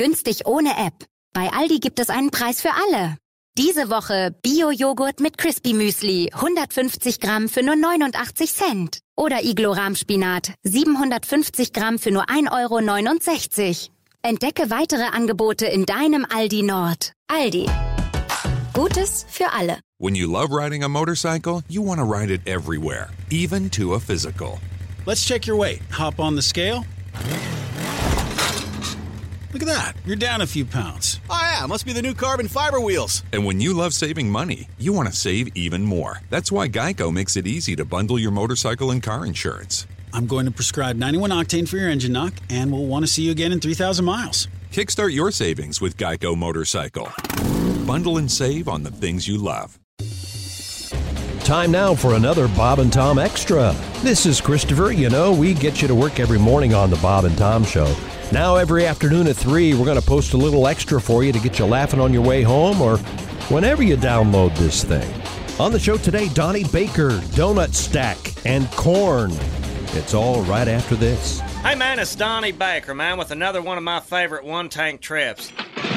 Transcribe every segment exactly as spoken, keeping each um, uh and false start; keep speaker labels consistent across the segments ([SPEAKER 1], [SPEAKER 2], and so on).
[SPEAKER 1] Günstig ohne App. Bei Aldi gibt es einen Preis für alle. Diese Woche Bio-Joghurt mit Crispy Müsli, hundertfünfzig Gramm für nur neunundachtzig Cent. Oder Iglo-Rahmspinat, siebenhundertfünfzig Gramm für nur ein Euro neunundsechzig. Entdecke weitere Angebote in deinem Aldi Nord. Aldi. Gutes für alle.
[SPEAKER 2] When you love riding a motorcycle, you want to ride it everywhere, even to a physical.
[SPEAKER 3] Let's check your weight. Hop on the scale. Look at that. You're down a few pounds.
[SPEAKER 4] Oh, yeah. Must be the new carbon fiber wheels.
[SPEAKER 2] And when you love saving money, you want to save even more. That's why Geico makes it easy to bundle your motorcycle and car insurance.
[SPEAKER 3] I'm going to prescribe ninety-one octane for your engine knock, and we'll want to see you again in three thousand miles.
[SPEAKER 2] Kickstart your savings with Geico Motorcycle. Bundle and save on the things you love.
[SPEAKER 5] Time now for another Bob and Tom Extra. This is Christopher. You know, we get you to work every morning on the Bob and Tom Show. Now every afternoon at three, we're going to post a little extra for you to get you laughing on your way home or whenever you download this thing. On the show today, Donnie Baker, Donut Stack, and Corn. It's all right after this.
[SPEAKER 6] Hey man, it's Donnie Baker, man, with another one of my favorite one-tank trips.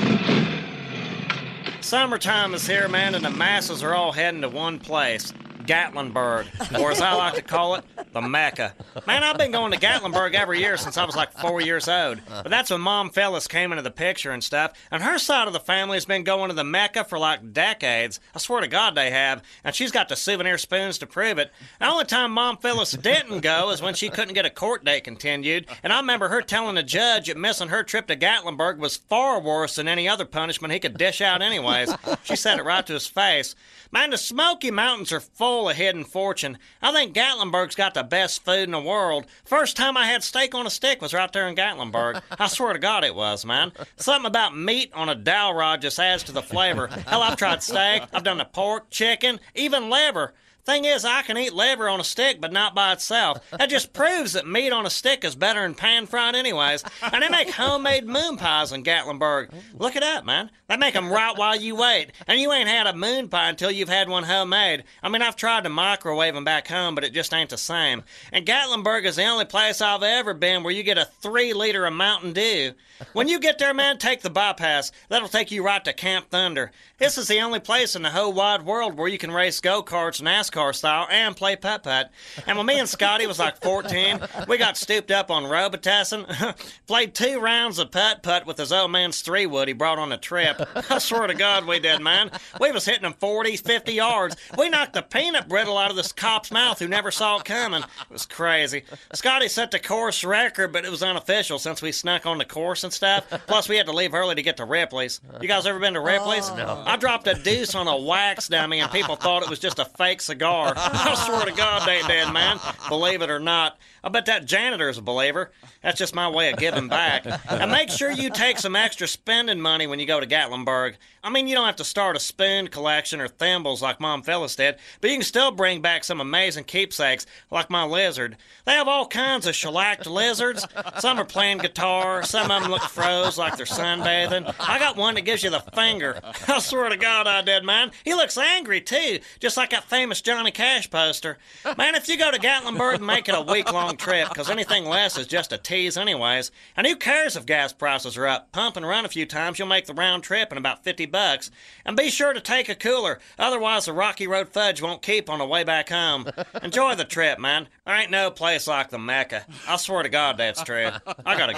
[SPEAKER 6] Summertime is here, man, and the masses are all heading to one place. Gatlinburg, or as I like to call it, the Mecca. Man, I've been going to Gatlinburg every year since I was like four years old. But that's when Mom Phyllis came into the picture and stuff, and her side of the family has been going to the Mecca for like decades. I swear to God they have, and she's got the souvenir spoons to prove it. The only time Mom Phyllis didn't go is when she couldn't get a court date continued, and I remember her telling the judge that missing her trip to Gatlinburg was far worse than any other punishment he could dish out anyways. She said it right to his face. Man, the Smoky Mountains are full of hidden fortune. I think Gatlinburg's got the best food in the world. First time I had steak on a stick was right there in Gatlinburg. I swear to God it was, man. Something about meat on a dowel rod just adds to the flavor. Hell, I've tried steak, I've done the pork, chicken, even liver. Thing is, I can eat liver on a stick, but not by itself. That just proves that meat on a stick is better than pan-fried anyways. And they make homemade moon pies in Gatlinburg. Look it up, man. They make them right while you wait. And you ain't had a moon pie until you've had one homemade. I mean, I've tried to microwave them back home, but it just ain't the same. And Gatlinburg is the only place I've ever been where you get a three liter of Mountain Dew. When you get there, man, take the bypass. That'll take you right to Camp Thunder. This is the only place in the whole wide world where you can race go-karts NASCAR style and play putt-putt. And when me and Scotty was like fourteen, we got stooped up on Robitussin, played two rounds of putt-putt with his old man's three-wood he brought on the trip. I swear to God we did, man. We was hitting them forty, fifty yards. We knocked the peanut brittle out of this cop's mouth who never saw it coming. It was crazy. Scotty set the course record, but it was unofficial since we snuck on the course and stuff. Plus, we had to leave early to get to Ripley's. You guys ever been to Ripley's?
[SPEAKER 7] Oh, no.
[SPEAKER 6] I dropped a deuce on a wax dummy, and people thought it was just a fake cigar. I swear to God they did, man. Believe it or not. I bet that janitor's a believer. That's just my way of giving back. And make sure you take some extra spending money when you go to Gatlinburg. I mean, you don't have to start a spoon collection or thimbles like Mom Phyllis did, but you can still bring back some amazing keepsakes like my lizard. They have all kinds of shellacked lizards. Some are playing guitar. Some of them look froze like they're sunbathing. I got one that gives you the finger. I swear to God I did, man. He looks angry, too, just like that famous Johnny Cash poster. Man, if you go to Gatlinburg, make it a week-long trip, because anything less is just a tease anyways. And who cares if gas prices are up? Pump and run a few times, you'll make the round trip in about fifty bucks. And be sure to take a cooler, otherwise the Rocky Road fudge won't keep on the way back home. Enjoy the trip, man. There ain't no place like the Mecca. I swear to God that's true. I gotta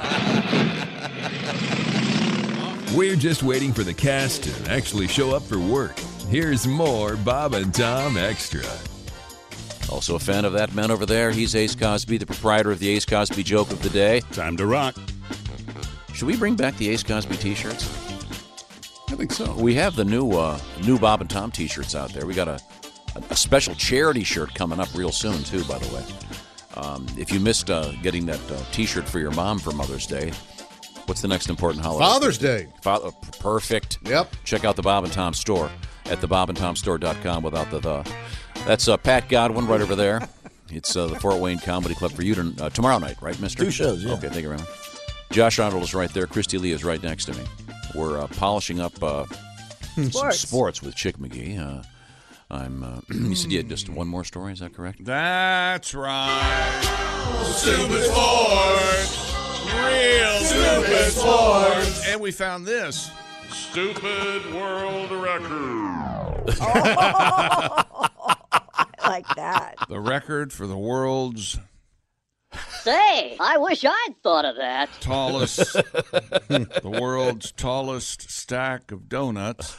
[SPEAKER 8] go. We're just waiting for the cast to actually show up for work. Here's more Bob and Tom Extra.
[SPEAKER 9] Also a fan of that man over there. He's Ace Cosby, the proprietor of the Ace Cosby joke of the day.
[SPEAKER 3] Time to rock.
[SPEAKER 9] Should we bring back the Ace Cosby t-shirts?
[SPEAKER 3] I think so.
[SPEAKER 9] We have the new uh, new Bob and Tom t-shirts out there. We got a, a special charity shirt coming up real soon, too, by the way. Um, if you missed uh, getting that uh, t-shirt for your mom for Mother's Day, what's the next important holiday?
[SPEAKER 7] Father's Day.
[SPEAKER 9] Fa- perfect.
[SPEAKER 7] Yep.
[SPEAKER 9] Check out the Bob and Tom store at the bob and tom store dot com without the the. That's uh, Pat Godwin right over there. It's uh, the Fort Wayne Comedy Club for you to, uh, tomorrow night, right, mister?
[SPEAKER 7] Two shows, yeah.
[SPEAKER 9] Okay, thank you very much. Josh Arnold is right there. Christy Lee is right next to me. We're uh, polishing up uh,
[SPEAKER 10] sports.
[SPEAKER 9] some sports with Chick McGee. Uh, I'm. Uh, you said you had just one more story. Is that correct?
[SPEAKER 10] That's right. Stupid sports.
[SPEAKER 7] Real Stupid Sports.
[SPEAKER 10] And we found this.
[SPEAKER 7] Stupid World Record.
[SPEAKER 11] Oh, I like that.
[SPEAKER 10] The record for the world's
[SPEAKER 12] Say, I wish I'd thought of that.
[SPEAKER 10] tallest, the world's tallest stack of donuts.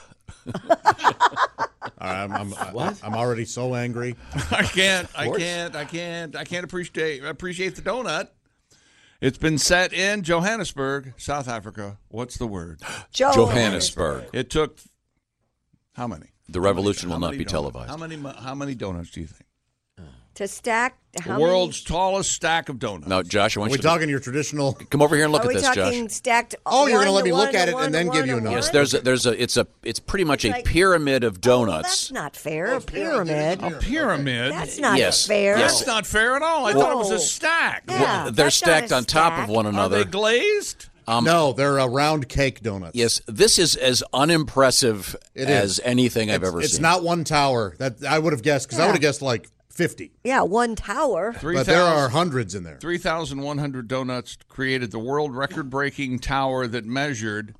[SPEAKER 13] I'm, I'm, what? I'm already so angry.
[SPEAKER 10] I can't, I can't, I can't, I can't appreciate appreciate the donut. It's been set in Johannesburg, South Africa. What's the word?
[SPEAKER 9] Johannesburg.
[SPEAKER 10] It took how many?
[SPEAKER 9] The revolution
[SPEAKER 10] How
[SPEAKER 9] will
[SPEAKER 10] many
[SPEAKER 9] not be
[SPEAKER 10] donuts?
[SPEAKER 9] televised.
[SPEAKER 10] How many? How many donuts do you think?
[SPEAKER 11] To stack how
[SPEAKER 10] The world's tallest stack of donuts.
[SPEAKER 9] No, Josh, I want
[SPEAKER 13] Are we
[SPEAKER 9] you to
[SPEAKER 13] talking your traditional?
[SPEAKER 9] come over here and look
[SPEAKER 11] many?
[SPEAKER 9] at
[SPEAKER 11] Are
[SPEAKER 9] this,
[SPEAKER 11] we talking
[SPEAKER 9] Josh.
[SPEAKER 11] stacked?
[SPEAKER 13] Oh, you're
[SPEAKER 11] one
[SPEAKER 13] gonna let
[SPEAKER 11] to
[SPEAKER 13] me
[SPEAKER 11] one
[SPEAKER 13] look at
[SPEAKER 11] to
[SPEAKER 13] it
[SPEAKER 11] one
[SPEAKER 13] and
[SPEAKER 11] to
[SPEAKER 13] then
[SPEAKER 11] one
[SPEAKER 13] give
[SPEAKER 11] to
[SPEAKER 13] you a
[SPEAKER 11] one?
[SPEAKER 13] number.
[SPEAKER 9] Yes, there's a, there's a it's a it's pretty much a
[SPEAKER 11] like-
[SPEAKER 9] pyramid of
[SPEAKER 11] Well,
[SPEAKER 9] donuts.
[SPEAKER 11] that's not fair. A pyramid.
[SPEAKER 10] A pyramid.
[SPEAKER 11] That's not
[SPEAKER 9] Yes.
[SPEAKER 11] fair.
[SPEAKER 9] Yes.
[SPEAKER 10] That's not fair at all. I
[SPEAKER 11] Whoa.
[SPEAKER 10] thought it was a stack.
[SPEAKER 11] Yeah,
[SPEAKER 9] Well, they're
[SPEAKER 11] that's not
[SPEAKER 9] stacked
[SPEAKER 11] a
[SPEAKER 9] on top
[SPEAKER 11] stack.
[SPEAKER 9] of one
[SPEAKER 10] Are
[SPEAKER 9] another.
[SPEAKER 10] they glazed?
[SPEAKER 9] Um,
[SPEAKER 13] no, they're uh, round cake donuts.
[SPEAKER 9] Yes, this is as unimpressive
[SPEAKER 13] It
[SPEAKER 9] as
[SPEAKER 13] is.
[SPEAKER 9] anything I've
[SPEAKER 13] It's,
[SPEAKER 9] ever
[SPEAKER 13] it's
[SPEAKER 9] seen.
[SPEAKER 13] not one tower. That I would have guessed because I
[SPEAKER 11] Yeah.
[SPEAKER 13] would have guessed like fifty.
[SPEAKER 11] Yeah, one tower.
[SPEAKER 10] Three
[SPEAKER 13] But there are
[SPEAKER 10] thousand
[SPEAKER 13] hundreds in there.
[SPEAKER 10] three thousand one hundred donuts created the world record-breaking tower that measured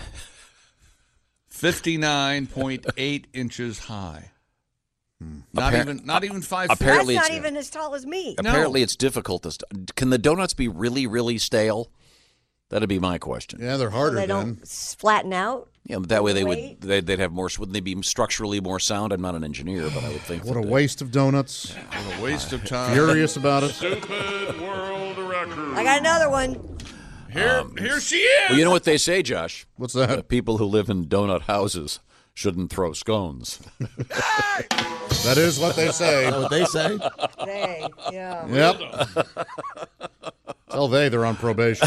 [SPEAKER 10] fifty-nine point eight inches high. Not
[SPEAKER 9] Appar-
[SPEAKER 10] even, not even five. feet.
[SPEAKER 9] Apparently
[SPEAKER 11] That's
[SPEAKER 9] it's-
[SPEAKER 11] not even as tall as me.
[SPEAKER 9] Apparently, it's difficult to. St- Can the donuts be really, really stale? That'd be my question.
[SPEAKER 13] Yeah, they're
[SPEAKER 11] So
[SPEAKER 13] harder
[SPEAKER 11] they
[SPEAKER 13] then.
[SPEAKER 11] don't s- flatten out.
[SPEAKER 9] Yeah, but that way they
[SPEAKER 11] Weight?
[SPEAKER 9] would they'd, they'd have more. Wouldn't they be structurally more sound? I'm not an engineer, but I would think.
[SPEAKER 13] What
[SPEAKER 9] that
[SPEAKER 13] a
[SPEAKER 9] they-
[SPEAKER 13] waste of donuts.
[SPEAKER 10] What a waste of time.
[SPEAKER 13] Furious about it.
[SPEAKER 7] Stupid World Record.
[SPEAKER 11] I got another one.
[SPEAKER 10] Here, here she is.
[SPEAKER 9] Well, you know what they say, Josh?
[SPEAKER 13] What's that?
[SPEAKER 9] Uh, people who live in donut houses shouldn't throw scones.
[SPEAKER 13] That is what they say.
[SPEAKER 14] What they say?
[SPEAKER 11] They, yeah.
[SPEAKER 13] Yep. Tell they they're on probation.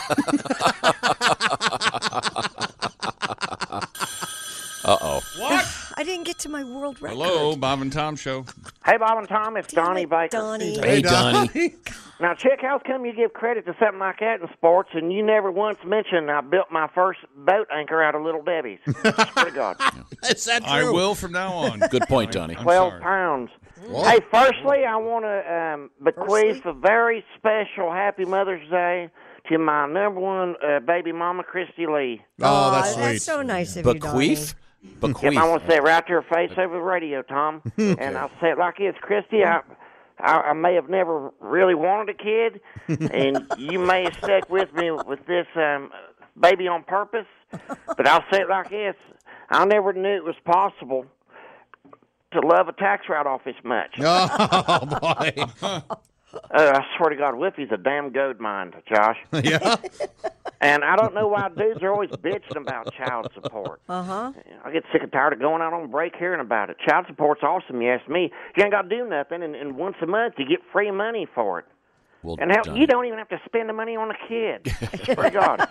[SPEAKER 9] Uh-oh.
[SPEAKER 10] What?
[SPEAKER 11] I didn't get to my world record.
[SPEAKER 10] Hello, Bob and Tom Show.
[SPEAKER 15] Hey, Bob and Tom, it's
[SPEAKER 11] Damn
[SPEAKER 15] Donnie
[SPEAKER 11] it,
[SPEAKER 15] Baker.
[SPEAKER 11] Donnie.
[SPEAKER 9] Hey, Donnie.
[SPEAKER 15] Now, Chick, how come you give credit to something like that in sports, and you never once mentioned I built my first boat anchor out of Little Debbie's? Swear to God.
[SPEAKER 13] Is that true?
[SPEAKER 10] I will from now on.
[SPEAKER 9] Good point, Donnie.
[SPEAKER 10] I'm
[SPEAKER 15] Twelve
[SPEAKER 10] sorry.
[SPEAKER 15] pounds.
[SPEAKER 13] What?
[SPEAKER 15] Hey, firstly, I want to um, bequeath
[SPEAKER 11] Firstly?
[SPEAKER 15] a very special Happy Mother's Day to my number one uh, baby mama, Christy Lee.
[SPEAKER 13] Oh, that's sweet.
[SPEAKER 11] That's so nice of you,
[SPEAKER 9] Bequeath?
[SPEAKER 15] Yep,
[SPEAKER 9] Bequeath.
[SPEAKER 15] I want to say it right to her face over the radio, Tom. And I'll say it like this, Christy, I, I, I may have never really wanted a kid, and you may have stuck with me with this um, baby on purpose, but I'll say it like this. I never knew it was possible to love a tax write-off this much.
[SPEAKER 13] Oh, boy.
[SPEAKER 15] Uh, I swear to God, Whippy's a damn gold mine, Josh.
[SPEAKER 13] Yeah?
[SPEAKER 15] And I don't know why dudes are always bitching about child support.
[SPEAKER 11] Uh-huh.
[SPEAKER 15] I get sick and tired of going out on break hearing about it. Child support's awesome, you ask me. You ain't got to do nothing, and, and once a month you get free money for it.
[SPEAKER 9] Well,
[SPEAKER 15] And hell,
[SPEAKER 9] Donnie.
[SPEAKER 15] you don't even have to spend the money on a kid. I swear to God.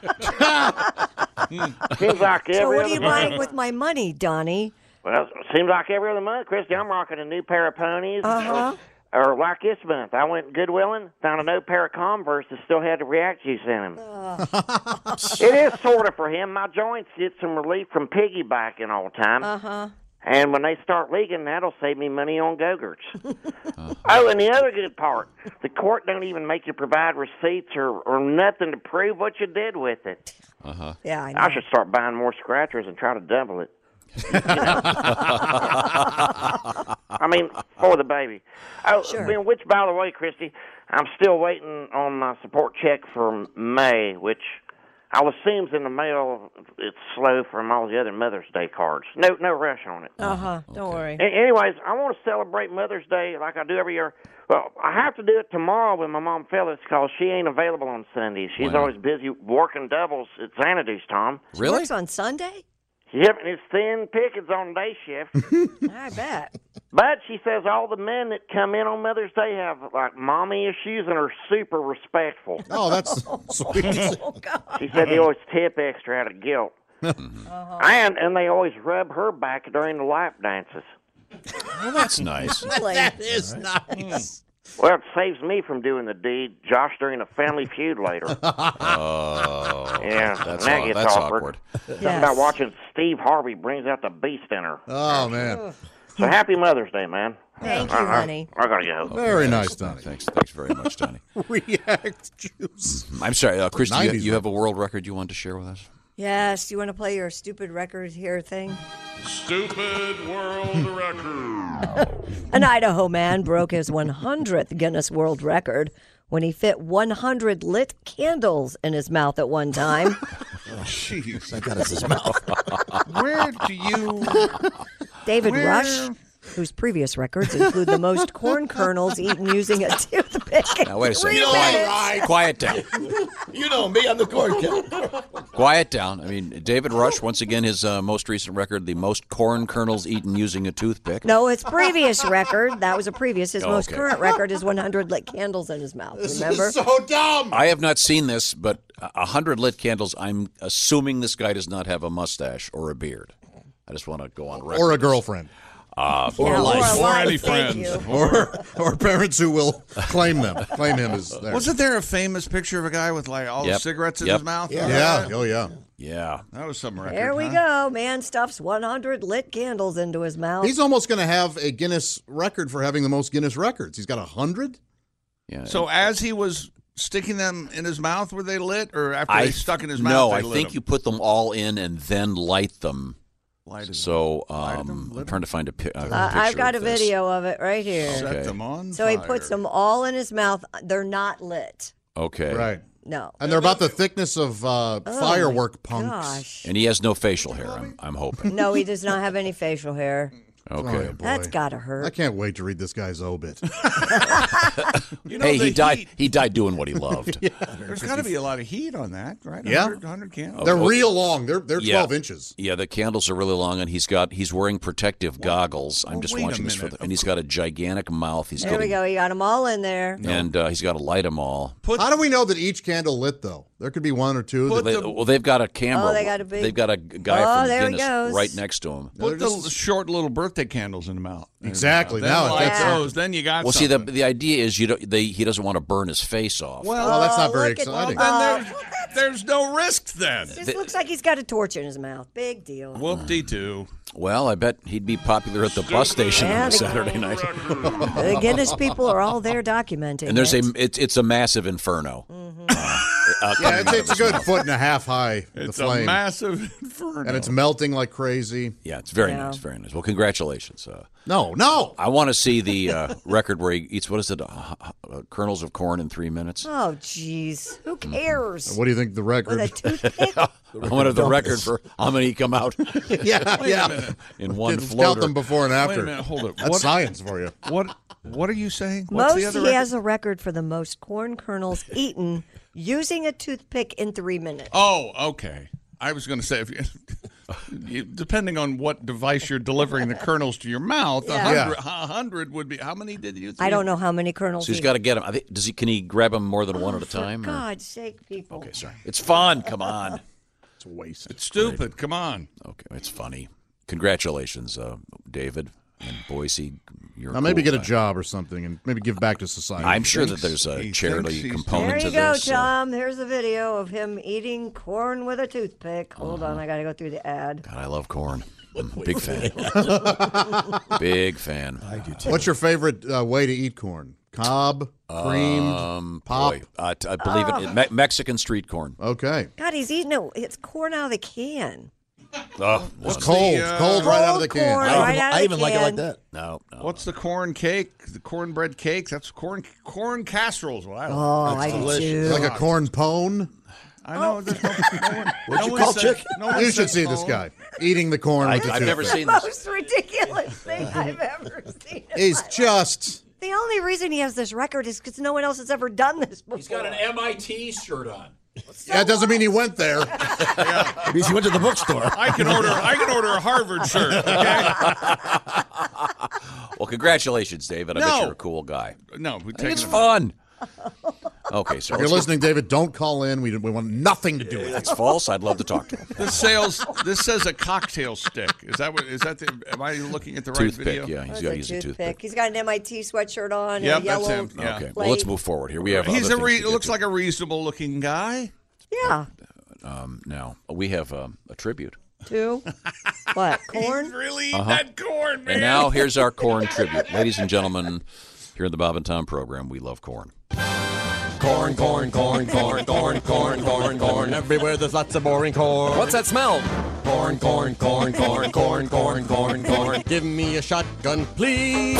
[SPEAKER 15] Seems like every
[SPEAKER 11] So what are
[SPEAKER 15] other
[SPEAKER 11] you
[SPEAKER 15] month.
[SPEAKER 11] buying with my money, Donnie?
[SPEAKER 15] Well, seems like every other month, Christy, I'm rocking a new pair of ponies.
[SPEAKER 11] Uh-huh.
[SPEAKER 15] Or, or like this month, I went Goodwilling, found an old pair of Converse that still had the React juice in them. It is sort of for him. My joints get some relief from piggybacking all the time.
[SPEAKER 11] Uh-huh.
[SPEAKER 15] And when they start leaking, that'll save me money on Go-Gurts. Oh, and the other good part, the court don't even make you provide receipts or, or nothing to prove what you did with it.
[SPEAKER 9] Uh-huh.
[SPEAKER 11] Yeah, I know.
[SPEAKER 15] I should start buying more scratchers and try to double it. I mean, for the baby. Oh,
[SPEAKER 11] Sure.
[SPEAKER 15] then, which, by the way, Christy, I'm still waiting on my support check for May, which I'll assume's in the mail. It's slow from all the other Mother's Day cards. No, no rush on it.
[SPEAKER 11] Uh-huh. Don't worry.
[SPEAKER 15] A- anyways, I want to celebrate Mother's Day like I do every year. Well, I have to do it tomorrow with my mom Phyllis because she ain't available on Sundays. She's
[SPEAKER 9] Wow.
[SPEAKER 15] always busy working doubles at Xanadu's, Tom.
[SPEAKER 11] She
[SPEAKER 9] Really?
[SPEAKER 11] works on Sunday?
[SPEAKER 15] Yep, and it's thin pickings on day shift.
[SPEAKER 11] I bet.
[SPEAKER 15] But she says all the men that come in on Mother's Day have, like, mommy issues and are super respectful.
[SPEAKER 13] Oh, that's sweet.
[SPEAKER 11] Oh, God.
[SPEAKER 15] She said they always tip extra out of guilt.
[SPEAKER 11] Uh-huh.
[SPEAKER 15] And and they always rub her back during the lap dances.
[SPEAKER 9] Well, that's nice.
[SPEAKER 11] Really?
[SPEAKER 13] That is nice.
[SPEAKER 15] Well, it saves me from doing the deed, Josh, during a family feud later.
[SPEAKER 9] Oh.
[SPEAKER 15] Yeah,
[SPEAKER 9] That's,
[SPEAKER 15] that
[SPEAKER 9] aw-
[SPEAKER 15] gets
[SPEAKER 9] that's
[SPEAKER 15] awkward.
[SPEAKER 9] awkward.
[SPEAKER 15] Something
[SPEAKER 11] Yes.
[SPEAKER 15] about watching Steve Harvey brings out the beast in her.
[SPEAKER 13] Oh, man.
[SPEAKER 15] So happy Mother's Day, man.
[SPEAKER 11] Thank you,
[SPEAKER 15] I,
[SPEAKER 11] honey.
[SPEAKER 15] I, I gotta go.
[SPEAKER 13] Very nice, Donnie.
[SPEAKER 9] Thanks, thanks very much, Donnie.
[SPEAKER 13] React juice.
[SPEAKER 9] I'm sorry, uh, Christy, you,
[SPEAKER 13] nineties
[SPEAKER 9] you have a world record you wanted to share with us?
[SPEAKER 11] Yes, do you want to play your stupid record here thing?
[SPEAKER 7] Stupid world record.
[SPEAKER 11] An Idaho man broke his one hundredth Guinness World Record when he fit one hundred lit candles in his mouth at one time.
[SPEAKER 10] Jeez.
[SPEAKER 13] That got us his mouth.
[SPEAKER 10] Where do you...
[SPEAKER 11] David
[SPEAKER 10] Where-
[SPEAKER 11] Rush, whose previous records include the most corn kernels eaten using a toothpick.
[SPEAKER 9] Now, wait a second.
[SPEAKER 11] Three
[SPEAKER 9] Quiet,
[SPEAKER 11] minutes.
[SPEAKER 9] quiet down.
[SPEAKER 13] You know me, I'm the corn killer.
[SPEAKER 9] Quiet down. I mean, David Rush, once again, his uh, most recent record, the most corn kernels eaten using a toothpick.
[SPEAKER 11] No, his previous record, that was a previous. His
[SPEAKER 9] Oh,
[SPEAKER 11] most
[SPEAKER 9] okay.
[SPEAKER 11] current record is one hundred lit candles in his mouth. Remember?
[SPEAKER 13] so dumb.
[SPEAKER 9] I have not seen this, but a hundred lit candles, I'm assuming this guy does not have a mustache or a beard. I just want to go on record.
[SPEAKER 13] Or a girlfriend.
[SPEAKER 9] Uh,
[SPEAKER 11] Yeah, or a
[SPEAKER 10] Or
[SPEAKER 11] life,
[SPEAKER 10] any
[SPEAKER 11] thank
[SPEAKER 10] friends.
[SPEAKER 11] you.
[SPEAKER 13] Or or parents who will claim them. Claim him as theirs.
[SPEAKER 10] Wasn't there a famous picture of a guy with like all
[SPEAKER 9] Yep.
[SPEAKER 10] the cigarettes in
[SPEAKER 9] Yep.
[SPEAKER 10] his mouth?
[SPEAKER 13] Yeah. yeah. Oh, yeah.
[SPEAKER 9] Yeah.
[SPEAKER 10] That was some record.
[SPEAKER 11] There we
[SPEAKER 10] huh?
[SPEAKER 11] go. Man stuffs one hundred lit candles into his mouth.
[SPEAKER 13] He's almost going to have a Guinness record for having the most Guinness records. He's got one hundred.
[SPEAKER 9] Yeah.
[SPEAKER 10] So as he was sticking them in his mouth, were they lit, or after
[SPEAKER 9] I
[SPEAKER 10] they stuck in his mouth?
[SPEAKER 9] No,
[SPEAKER 10] they
[SPEAKER 9] I
[SPEAKER 10] lit
[SPEAKER 9] think
[SPEAKER 10] them?
[SPEAKER 9] you put them all in and then light them.
[SPEAKER 10] Lighted
[SPEAKER 9] So
[SPEAKER 10] Lighted
[SPEAKER 9] um,
[SPEAKER 10] them? Lit
[SPEAKER 9] I'm trying to find a, pi- a
[SPEAKER 11] Uh,
[SPEAKER 9] picture
[SPEAKER 11] I've got a
[SPEAKER 9] of this.
[SPEAKER 11] video of it right here.
[SPEAKER 10] Set
[SPEAKER 9] Okay.
[SPEAKER 10] them on
[SPEAKER 11] So he
[SPEAKER 10] fire.
[SPEAKER 11] puts them all in his mouth. They're not lit.
[SPEAKER 9] Okay.
[SPEAKER 13] Right.
[SPEAKER 11] No.
[SPEAKER 13] And they're about the thickness of uh,
[SPEAKER 11] Oh,
[SPEAKER 13] firework
[SPEAKER 11] my
[SPEAKER 13] punks.
[SPEAKER 11] Gosh.
[SPEAKER 9] And he has no facial hair, I'm, I'm hoping.
[SPEAKER 11] No, he does not have any facial hair.
[SPEAKER 9] Okay.
[SPEAKER 13] Oh, boy.
[SPEAKER 11] That's got to
[SPEAKER 13] I
[SPEAKER 11] hurt.
[SPEAKER 13] can't wait to read this guy's obit.
[SPEAKER 10] You know,
[SPEAKER 9] Hey,
[SPEAKER 10] the
[SPEAKER 9] he died.
[SPEAKER 10] heat-
[SPEAKER 9] He died doing what he loved.
[SPEAKER 10] There's got to be a lot of heat on that, right?
[SPEAKER 13] Yeah.
[SPEAKER 10] one hundred, one hundred candles.
[SPEAKER 13] They're real long. They're they're
[SPEAKER 9] Yeah.
[SPEAKER 13] twelve inches.
[SPEAKER 9] Yeah, the candles are really long, and he's got he's wearing protective goggles. I'm
[SPEAKER 10] well,
[SPEAKER 9] just
[SPEAKER 10] wait a
[SPEAKER 9] watching this for
[SPEAKER 10] minute.
[SPEAKER 9] the, and he's got a gigantic mouth. He's
[SPEAKER 11] There we
[SPEAKER 9] getting,
[SPEAKER 11] go. He got them all in there.
[SPEAKER 9] and uh, he's got to light them all.
[SPEAKER 10] Put
[SPEAKER 13] How do we know that each candle lit though? There could be one or two.
[SPEAKER 10] Put
[SPEAKER 13] That,
[SPEAKER 9] They, well, they've got a camera.
[SPEAKER 11] Oh, they got a big-
[SPEAKER 9] They've got a guy
[SPEAKER 11] Oh,
[SPEAKER 9] from
[SPEAKER 11] there he
[SPEAKER 9] Guinness
[SPEAKER 11] goes.
[SPEAKER 9] right next to him.
[SPEAKER 10] put
[SPEAKER 13] They're
[SPEAKER 10] the
[SPEAKER 13] just-
[SPEAKER 10] short little birthday candles in the mouth.
[SPEAKER 13] Exactly.
[SPEAKER 10] Then
[SPEAKER 13] Now
[SPEAKER 10] light
[SPEAKER 11] that's-
[SPEAKER 10] those. Then you got.
[SPEAKER 9] Well, see, the
[SPEAKER 10] something.
[SPEAKER 9] the idea is you don't. They, he doesn't want to burn his face off.
[SPEAKER 10] Well,
[SPEAKER 13] well, that's not
[SPEAKER 11] Oh,
[SPEAKER 13] very
[SPEAKER 11] look at-
[SPEAKER 13] exciting.
[SPEAKER 10] then there's, there's no risk then.
[SPEAKER 11] Just looks like he's got a torch in his mouth. Big deal.
[SPEAKER 10] Whoop-de-doo.
[SPEAKER 9] Well, I bet he'd be popular at the bus station
[SPEAKER 11] Yeah,
[SPEAKER 9] on a
[SPEAKER 11] the-
[SPEAKER 9] Saturday night.
[SPEAKER 11] The Guinness people are all there documenting
[SPEAKER 9] And there's
[SPEAKER 11] it.
[SPEAKER 9] a it's it's a massive inferno.
[SPEAKER 11] Mm-hmm.
[SPEAKER 9] Uh, uh,
[SPEAKER 13] yeah,
[SPEAKER 9] coming
[SPEAKER 13] it's,
[SPEAKER 9] out of
[SPEAKER 13] it's a
[SPEAKER 9] his
[SPEAKER 13] good
[SPEAKER 9] mouth.
[SPEAKER 13] foot and a half high.
[SPEAKER 10] It's
[SPEAKER 13] the
[SPEAKER 10] a
[SPEAKER 13] flame,
[SPEAKER 10] massive inferno.
[SPEAKER 13] and it's melting like crazy.
[SPEAKER 9] Yeah, it's very
[SPEAKER 11] Yeah.
[SPEAKER 9] nice, very nice. Well, congratulations. Uh,
[SPEAKER 13] No, no.
[SPEAKER 9] I want to see the uh, record where he eats what is it, uh, uh, kernels of corn in three minutes.
[SPEAKER 11] Oh, jeez. Who
[SPEAKER 9] Mm-hmm.
[SPEAKER 11] cares?
[SPEAKER 13] What do you think the
[SPEAKER 11] With a
[SPEAKER 13] record?
[SPEAKER 11] toothpick?
[SPEAKER 9] I wanted the record for how many come out
[SPEAKER 13] yeah, yeah.
[SPEAKER 9] in one
[SPEAKER 13] Didn't
[SPEAKER 9] floater.
[SPEAKER 13] count them before and
[SPEAKER 10] Wait
[SPEAKER 13] after.
[SPEAKER 10] a minute, hold it.
[SPEAKER 13] That's
[SPEAKER 10] What-
[SPEAKER 13] science for you.
[SPEAKER 10] What What are you saying? What's the
[SPEAKER 11] Most
[SPEAKER 10] other
[SPEAKER 11] he
[SPEAKER 10] record?
[SPEAKER 11] has a record for the most corn kernels eaten using a toothpick in three minutes.
[SPEAKER 10] Oh, okay. I was going to say, if you, you, depending on what device you're delivering the kernels to your mouth, a
[SPEAKER 11] Yeah.
[SPEAKER 10] hundred,
[SPEAKER 13] Yeah.
[SPEAKER 10] a hundred would be. How many did you?
[SPEAKER 11] I don't know how many kernels.
[SPEAKER 9] So he's
[SPEAKER 11] he-
[SPEAKER 9] got to get them. I think, does he? Can he grab them more than one at a
[SPEAKER 11] For
[SPEAKER 9] time? or-
[SPEAKER 11] God's sake, people.
[SPEAKER 9] Okay, sorry. It's fun. Come on.
[SPEAKER 13] It's a waste.
[SPEAKER 10] It's stupid. Come on.
[SPEAKER 9] Okay, it's funny. Congratulations, uh, David and Boise. You're
[SPEAKER 13] Now maybe
[SPEAKER 9] cool
[SPEAKER 13] get a
[SPEAKER 9] guy.
[SPEAKER 13] job or something and maybe give back to society.
[SPEAKER 9] I'm sure that
[SPEAKER 10] thinks-
[SPEAKER 9] there's a
[SPEAKER 10] he
[SPEAKER 9] charity
[SPEAKER 10] thinks he's-
[SPEAKER 9] component
[SPEAKER 11] There
[SPEAKER 9] to
[SPEAKER 11] you go,
[SPEAKER 9] this. uh,
[SPEAKER 11] Tom. There's a video of him eating corn with a toothpick. Hold on, I got to go through the ad.
[SPEAKER 9] God, I love corn. I'm a big fan. Big fan. I do too.
[SPEAKER 13] What's your favorite uh, way to eat corn? Cob, creamed,
[SPEAKER 9] Um,
[SPEAKER 13] pop.
[SPEAKER 9] boy, uh, t- I believe
[SPEAKER 11] Oh.
[SPEAKER 9] it. Me- Mexican street corn.
[SPEAKER 13] Okay.
[SPEAKER 11] God, he's eating it. It's corn out of the can.
[SPEAKER 9] Oh,
[SPEAKER 13] It's
[SPEAKER 10] What's
[SPEAKER 13] cold.
[SPEAKER 10] the, uh,
[SPEAKER 13] cold right out of the
[SPEAKER 11] Cold
[SPEAKER 13] can.
[SPEAKER 11] corn
[SPEAKER 13] I
[SPEAKER 11] right
[SPEAKER 13] even,
[SPEAKER 11] out of
[SPEAKER 13] I
[SPEAKER 11] the
[SPEAKER 13] even like it like
[SPEAKER 11] can.
[SPEAKER 13] that.
[SPEAKER 9] No, no.
[SPEAKER 10] What's the corn cake? The cornbread cake? That's corn corn casseroles. What I like.
[SPEAKER 11] Oh,
[SPEAKER 10] That's
[SPEAKER 11] I do
[SPEAKER 10] delicious.
[SPEAKER 11] too.
[SPEAKER 13] Like a corn pone.
[SPEAKER 10] I know. There's no, no one.
[SPEAKER 13] What'd
[SPEAKER 10] no
[SPEAKER 13] you
[SPEAKER 10] one
[SPEAKER 13] call
[SPEAKER 10] said-
[SPEAKER 13] chick?
[SPEAKER 10] no one
[SPEAKER 13] You
[SPEAKER 10] said
[SPEAKER 13] should see this
[SPEAKER 10] pone.
[SPEAKER 13] guy eating the corn
[SPEAKER 9] I-
[SPEAKER 13] with the
[SPEAKER 9] I've never
[SPEAKER 13] toothpick.
[SPEAKER 9] seen
[SPEAKER 11] The
[SPEAKER 9] this.
[SPEAKER 11] most ridiculous thing I've ever seen. in
[SPEAKER 13] He's
[SPEAKER 11] my
[SPEAKER 13] just.
[SPEAKER 11] The only reason he has this record is because no one else has ever done this before.
[SPEAKER 9] He's got an M I T shirt on.
[SPEAKER 13] That doesn't mean he went there.
[SPEAKER 14] Because he went to the bookstore.
[SPEAKER 10] I can order. I can order a Harvard shirt. Okay.
[SPEAKER 9] Well, congratulations, David. I bet
[SPEAKER 10] No.
[SPEAKER 9] you're a cool guy.
[SPEAKER 10] No, we
[SPEAKER 9] I think
[SPEAKER 10] take
[SPEAKER 9] it's
[SPEAKER 10] it-
[SPEAKER 9] fun. Okay, so
[SPEAKER 13] If you're
[SPEAKER 9] let's go-
[SPEAKER 13] listening, David, don't call in. We, we want nothing to do with it.
[SPEAKER 9] That's false. I'd love to talk to him.
[SPEAKER 10] This sales. This says a cocktail stick. Is that what? Is that the? Am I looking at the right
[SPEAKER 9] Toothpick,
[SPEAKER 10] video?
[SPEAKER 9] yeah. He's
[SPEAKER 11] That's
[SPEAKER 9] got
[SPEAKER 11] a
[SPEAKER 9] he's a toothpick.
[SPEAKER 11] toothpick. He's got an M I T sweatshirt on.
[SPEAKER 10] Yep,
[SPEAKER 11] and a yellow
[SPEAKER 10] that's him. Yeah.
[SPEAKER 9] Okay, well,
[SPEAKER 11] plate.
[SPEAKER 9] let's move forward here. We have
[SPEAKER 10] He's
[SPEAKER 9] other
[SPEAKER 10] a.
[SPEAKER 9] things
[SPEAKER 10] Re,
[SPEAKER 9] to get
[SPEAKER 10] looks
[SPEAKER 9] to.
[SPEAKER 10] like a reasonable looking guy.
[SPEAKER 11] Yeah.
[SPEAKER 9] Um, now we have um, a tribute.
[SPEAKER 11] Two. What? Corn?
[SPEAKER 10] He's really eating
[SPEAKER 9] Uh-huh.
[SPEAKER 10] that corn, man.
[SPEAKER 9] And now here's our corn tribute. Ladies and gentlemen, here in the Bob and Tom program, we love corn.
[SPEAKER 14] Corn, corn, corn, corn, corn, corn, corn, corn. Everywhere there's lots of boring corn.
[SPEAKER 16] What's that smell?
[SPEAKER 14] Corn, corn, corn, corn, corn, corn, corn, corn. Give me a shotgun, please.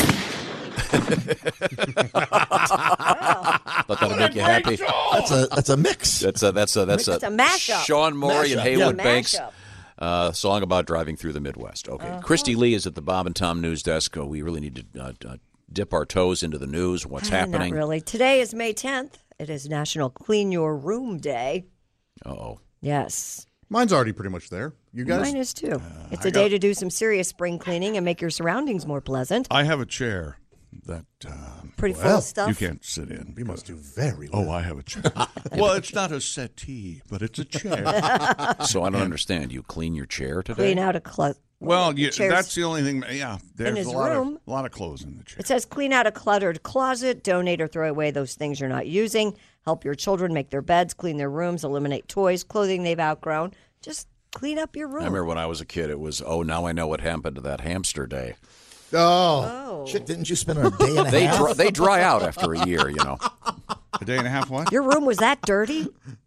[SPEAKER 9] Thought that'd make you happy.
[SPEAKER 14] That's a that's a mix.
[SPEAKER 9] That's a that's a that's
[SPEAKER 11] It's a mashup.
[SPEAKER 9] Sean Morey and
[SPEAKER 14] Mashup,
[SPEAKER 9] Haywood
[SPEAKER 11] yeah.
[SPEAKER 9] Banks.
[SPEAKER 11] Mashup.
[SPEAKER 9] Uh, song about driving through the Midwest. Okay,
[SPEAKER 11] Uh-huh.
[SPEAKER 9] Christy Lee is at the Bob and Tom news desk. Oh, we really need to uh, uh, dip our toes into the news. What's
[SPEAKER 11] Uh,
[SPEAKER 9] happening?
[SPEAKER 11] Not really. Today is May tenth. It is National Clean Your Room Day.
[SPEAKER 9] Uh-oh.
[SPEAKER 11] Yes.
[SPEAKER 13] Mine's already pretty much there. You guys?
[SPEAKER 11] Mine is too. it's
[SPEAKER 10] I
[SPEAKER 11] a day
[SPEAKER 10] got-
[SPEAKER 11] to do some serious spring cleaning and make your surroundings more pleasant.
[SPEAKER 10] I have a chair that uh,
[SPEAKER 11] Pretty full
[SPEAKER 13] well,
[SPEAKER 11] of stuff.
[SPEAKER 10] you can't sit in.
[SPEAKER 13] You must do very well.
[SPEAKER 10] Oh, I have a chair. Well, it's not a settee, but it's a chair.
[SPEAKER 9] So I don't understand. You clean your chair today?
[SPEAKER 11] Clean out a closet.
[SPEAKER 10] Well, you,
[SPEAKER 11] chairs.
[SPEAKER 10] that's the only thing. Yeah, there's
[SPEAKER 11] his
[SPEAKER 10] a lot
[SPEAKER 11] room.
[SPEAKER 10] of a lot of clothes in the chair.
[SPEAKER 11] It says clean out a cluttered closet, donate or throw away those things you're not using, help your children make their beds, clean their rooms, eliminate toys, clothing they've outgrown. Just clean up your room.
[SPEAKER 9] I remember when I was a kid, it was, oh, now I know what happened to that hamster day.
[SPEAKER 13] Oh.
[SPEAKER 11] Oh.
[SPEAKER 14] Shit, didn't you spend a day and a
[SPEAKER 9] They
[SPEAKER 14] half?
[SPEAKER 9] dry, they dry out after a year, you know.
[SPEAKER 10] A day and a half. What?
[SPEAKER 11] Your room was that dirty?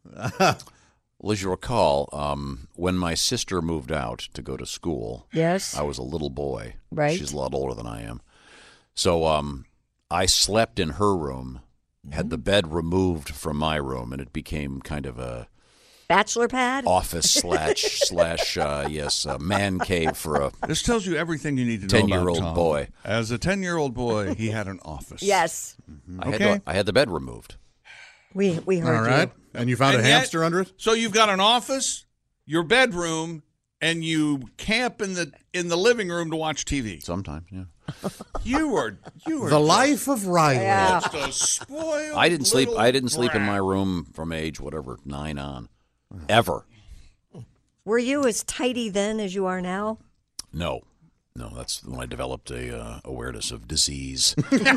[SPEAKER 9] Well, as you recall, um, when my sister moved out to go to school,
[SPEAKER 11] Yes.
[SPEAKER 9] I was a little boy.
[SPEAKER 11] Right.
[SPEAKER 9] She's a lot older than I am. So um, I slept in her room, had the bed removed from my room, and it became kind of a
[SPEAKER 11] Bachelor pad?
[SPEAKER 9] office slash slash uh, yes, a man cave for a
[SPEAKER 10] This tells you everything you need to know about
[SPEAKER 9] ten-year-old
[SPEAKER 10] Tom.
[SPEAKER 9] boy.
[SPEAKER 10] As a ten-year-old boy, he had an office.
[SPEAKER 11] Yes.
[SPEAKER 9] I had
[SPEAKER 10] Okay.
[SPEAKER 9] to- I had the bed removed.
[SPEAKER 11] We we heard
[SPEAKER 13] All right.
[SPEAKER 11] you.
[SPEAKER 13] And you found
[SPEAKER 10] And
[SPEAKER 13] a
[SPEAKER 10] yet-
[SPEAKER 13] hamster under it?
[SPEAKER 10] So you've got an office, your bedroom, and you camp in the in the living room to watch T V.
[SPEAKER 9] Sometimes, yeah.
[SPEAKER 10] You are you are
[SPEAKER 13] The
[SPEAKER 10] just-
[SPEAKER 13] life of Riley.
[SPEAKER 11] Yeah.
[SPEAKER 10] just a spoiled
[SPEAKER 9] I didn't sleep.
[SPEAKER 10] little
[SPEAKER 9] I didn't sleep in my
[SPEAKER 10] brat.
[SPEAKER 9] room from age whatever nine on, ever.
[SPEAKER 11] Were you as tidy then as you are now?
[SPEAKER 9] No, no. That's when I developed a uh, awareness of disease.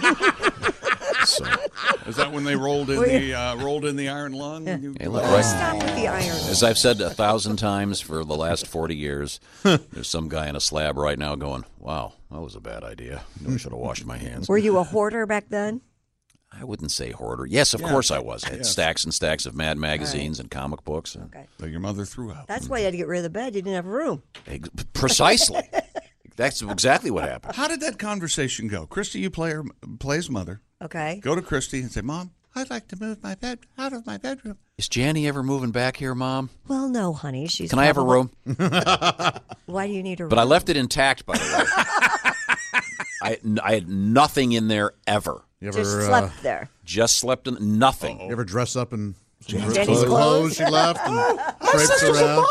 [SPEAKER 9] So,
[SPEAKER 10] Is that when they rolled in the uh, rolled in the iron lung? and you-
[SPEAKER 9] hey, look,
[SPEAKER 11] Oh,
[SPEAKER 9] right.
[SPEAKER 11] stop with the iron.
[SPEAKER 9] As I've said a thousand times for the last forty years, there's some guy in a slab right now going, "Wow, that was a bad idea. I should have washed my hands."
[SPEAKER 11] Were you a hoarder back then?
[SPEAKER 9] I wouldn't say hoarder. Yes, of
[SPEAKER 10] Yeah.
[SPEAKER 9] course I was. I had
[SPEAKER 10] Yes.
[SPEAKER 9] stacks and stacks of Mad magazines and comic books. And
[SPEAKER 11] Okay.
[SPEAKER 10] that your mother threw out.
[SPEAKER 11] That's why you had to get rid of the bed. You didn't have room.
[SPEAKER 9] Ex- Precisely. That's exactly what happened.
[SPEAKER 10] How did that conversation go? Christy, you play her, plays mother.
[SPEAKER 11] Okay.
[SPEAKER 10] Go to Christy and say, "Mom, I'd like to move my bed out of my bedroom."
[SPEAKER 9] Is Janny ever moving back here, Mom?
[SPEAKER 11] Well, no, honey. She's.
[SPEAKER 9] Can I have a
[SPEAKER 11] probably-
[SPEAKER 9] room?
[SPEAKER 11] Why do you need a room?
[SPEAKER 9] But I left it intact, by the way. I, I had nothing in there ever.
[SPEAKER 13] You ever,
[SPEAKER 11] Just
[SPEAKER 13] uh,
[SPEAKER 11] slept there.
[SPEAKER 9] Just slept in nothing.
[SPEAKER 13] You ever dress up in
[SPEAKER 11] Jenny's clothes?
[SPEAKER 13] she left and traipsed around?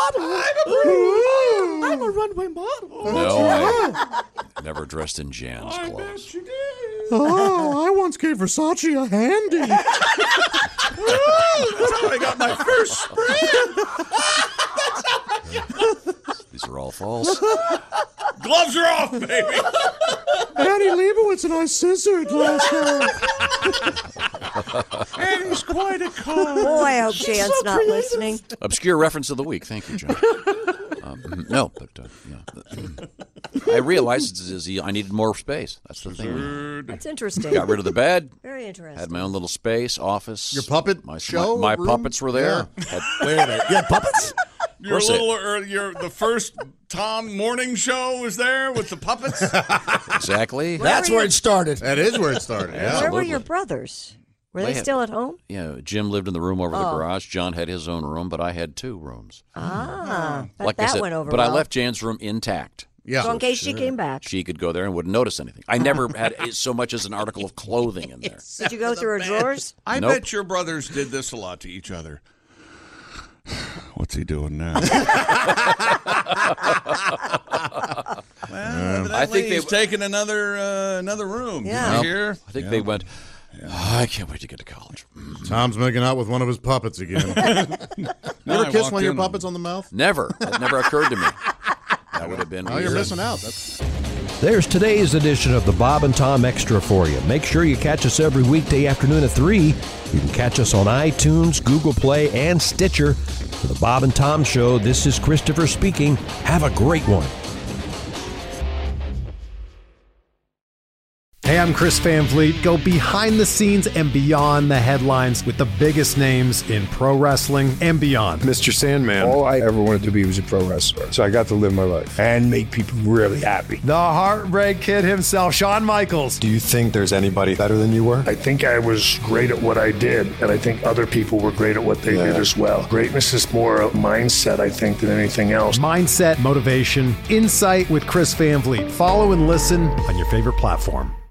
[SPEAKER 14] I'm a runway model.
[SPEAKER 9] No, I never dressed in Jan's clothes.
[SPEAKER 13] Oh, I once gave Versace a handy.
[SPEAKER 10] That's how I got my first spread.
[SPEAKER 9] These are all false.
[SPEAKER 10] Gloves are off, baby.
[SPEAKER 13] Annie Leibovitz and I scissored last night.
[SPEAKER 10] And he's quite a con.
[SPEAKER 11] Boy, I hope Jan's not listening.
[SPEAKER 9] Obscure reference of the week. Thank you, John. Um, no, but uh, yeah. I realized is, is I needed more space. That's the thing.
[SPEAKER 11] That's interesting.
[SPEAKER 9] Got rid of the bed.
[SPEAKER 11] Very interesting.
[SPEAKER 9] Had my own little space, office.
[SPEAKER 13] Your puppet
[SPEAKER 9] my,
[SPEAKER 13] show
[SPEAKER 9] My, my
[SPEAKER 13] room?
[SPEAKER 9] puppets were there.
[SPEAKER 13] Yeah.
[SPEAKER 9] Had-
[SPEAKER 14] Wait a minute. You had puppets?
[SPEAKER 10] Your
[SPEAKER 9] course they-
[SPEAKER 10] little, or your the first Tom morning show was there with the puppets.
[SPEAKER 9] exactly.
[SPEAKER 11] Where
[SPEAKER 14] That's
[SPEAKER 11] were
[SPEAKER 14] where
[SPEAKER 11] you-
[SPEAKER 14] it started.
[SPEAKER 13] That is where it started. Yeah.
[SPEAKER 11] Where were
[SPEAKER 9] absolutely.
[SPEAKER 11] your brothers? Were
[SPEAKER 9] They
[SPEAKER 11] they
[SPEAKER 9] had-
[SPEAKER 11] still at home?
[SPEAKER 9] Yeah, Jim lived in the room over the
[SPEAKER 11] Oh.
[SPEAKER 9] garage. John had his own room, but I had two rooms.
[SPEAKER 11] Ah, bet
[SPEAKER 9] like
[SPEAKER 11] that
[SPEAKER 9] I said,
[SPEAKER 11] went over
[SPEAKER 9] but
[SPEAKER 11] well.
[SPEAKER 9] I left Jan's room intact.
[SPEAKER 13] Yeah.
[SPEAKER 11] So in case she came back.
[SPEAKER 9] She could go there and wouldn't notice anything. I never had so much as an article of clothing in there.
[SPEAKER 11] Did you go through her drawers?
[SPEAKER 10] I
[SPEAKER 9] Nope.
[SPEAKER 10] bet your brothers did this a lot to each other. What's he doing now? well, evidently
[SPEAKER 9] I think
[SPEAKER 10] he's
[SPEAKER 9] they-
[SPEAKER 10] taking another uh, another room.
[SPEAKER 11] Yeah.
[SPEAKER 10] Did you hear?
[SPEAKER 9] I think they went, "Oh, I can't wait to get to college.
[SPEAKER 13] Tom's making out with one of his puppets again. you
[SPEAKER 10] No,
[SPEAKER 13] ever
[SPEAKER 10] I
[SPEAKER 13] kiss
[SPEAKER 10] walked
[SPEAKER 13] one of your
[SPEAKER 10] in
[SPEAKER 13] puppets on the mouth?
[SPEAKER 9] Never. That never occurred to me. That would have been
[SPEAKER 13] Oh,
[SPEAKER 9] weird.
[SPEAKER 13] you're missing out. That's
[SPEAKER 5] There's today's edition of the Bob and Tom Extra for you. Make sure you catch us every weekday afternoon at three. You can catch us on iTunes, Google Play, and Stitcher. For the Bob and Tom Show, this is Christopher speaking. Have a great one.
[SPEAKER 16] Hey, I'm Chris Van Vliet. Go behind the scenes and beyond the headlines with the biggest names in pro wrestling and beyond.
[SPEAKER 17] Mister Sandman. All I ever wanted to be was a pro wrestler. So I got to live my life and make people really happy.
[SPEAKER 16] The Heartbreak Kid himself, Shawn Michaels.
[SPEAKER 17] Do you think there's anybody better than you were? I think I was great at what I did, and I think other people were great at what they yeah. did as well. Greatness is more a mindset, I think, than anything else.
[SPEAKER 16] Mindset, motivation, insight with Chris Van Vliet. Follow and listen on your favorite platform.